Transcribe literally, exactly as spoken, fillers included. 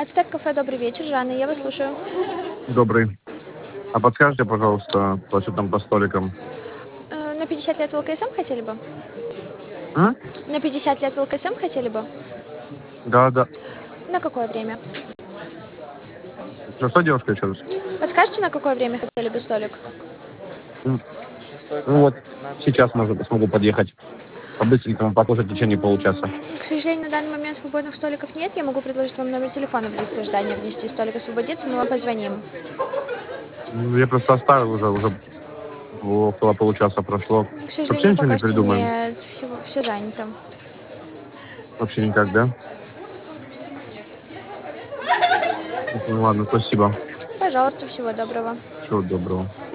Ацтек-кафе, добрый вечер. Жанна, я вас слушаю. Добрый. А подскажите, пожалуйста, по что там по столикам? Э, на пятьдесят лет в ЛКСМ хотели бы? А? На пятьдесят лет в ЛКСМ хотели бы? Да, да. На какое время? Что, что, девушка, еще раз? Подскажете, на какое время хотели бы столик? М, Ну вот, сейчас, может, смогу подъехать. По-быстренькому покушать в течение получаса. К сожалению, на данный момент свободных столиков нет. Я могу предложить вам номер телефона в лист ожидания внести. Столик освободится, мы вам позвоним. Ну, Я просто оставил уже, уже около получаса прошло. К Вообще сожалению, ничего не пока что придумаем? нет. Все, все занято. Вообще никак, да? Ну ладно, спасибо. Пожалуйста, всего доброго. Всего доброго.